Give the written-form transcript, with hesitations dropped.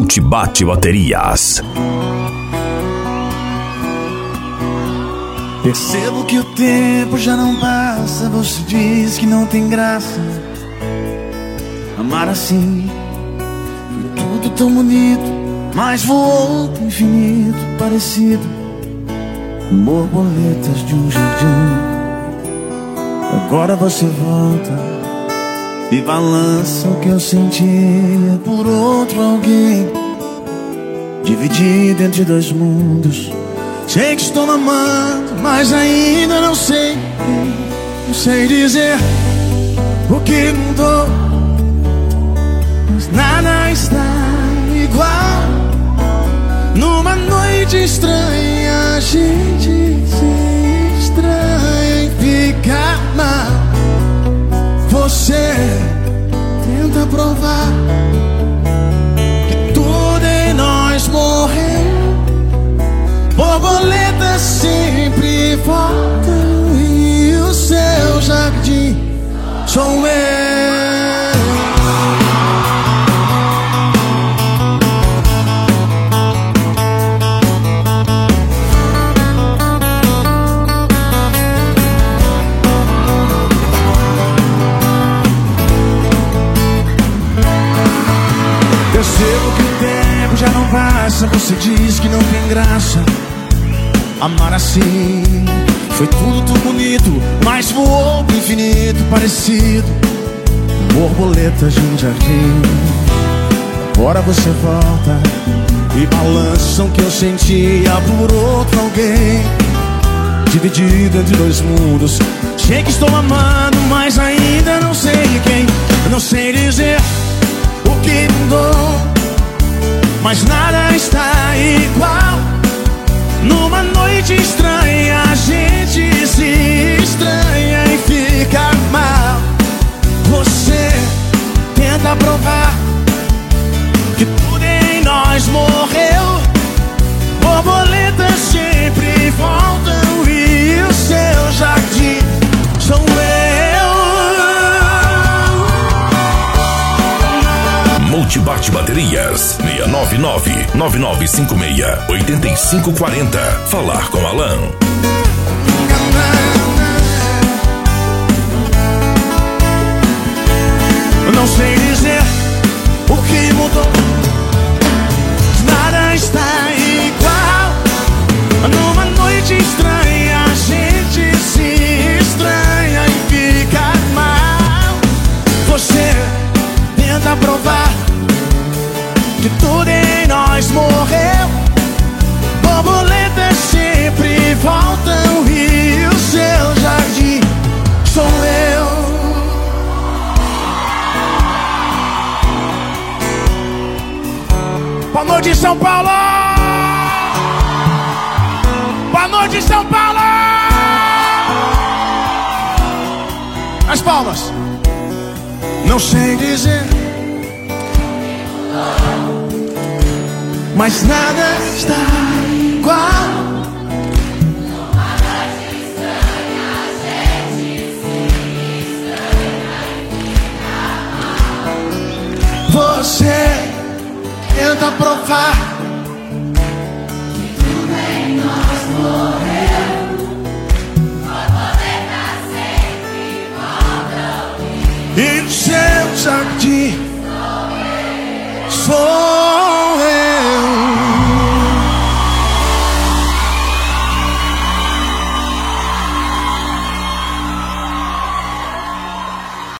Multibate Baterias. Percebo que o tempo já não passa. Você diz que não tem graça amar assim. Foi tudo tão bonito, mas voou pro infinito, parecido com borboletas de um jardim. Agora você volta e balança o que eu sentia por outro alguém, dividido entre dois mundos. Sei que estou amando, mas ainda não sei. Não sei dizer o que mudou, mas nada está igual. Numa noite estranha, a gente se estranha e fica mal. Você tenta provar que tudo em nós morreu. Borboletas sempre voltam e o seu jardim sou eu. Percebo que o tempo já não passa. Você diz que não tem graça amar assim. Foi tudo tão bonito, mas voou pro infinito, parecido com borboletas de um jardim. Agora você volta e balança o que eu sentia por outro alguém, dividido entre dois mundos. Sei que estou amando, mas ainda não sei quem. Eu não sei dizer o que mudou, mas nada está igual. Numa noite estranha, a gente se estranha e fica mal. Você tenta provar que tudo em nós morreu. Borboletas sempre voltam e o seu jardim sou eu. Multibate Baterias 699-9956-8540. Falar com Alan. Eu não sei dizer o que mudou, nada está igual. Numa noite estranha, a gente se estranha e fica mal. Você tenta provar que tudo em nós morreu. Borboletas sempre voltam e o seu jardim sou eu. Boa noite, São Paulo! Boa noite, São Paulo! As palmas. Não sei dizer, mas nada está igual. Você tenta provar que tudo em nós morreu. Borboletas sempre voltam e o seu jardim sou eu.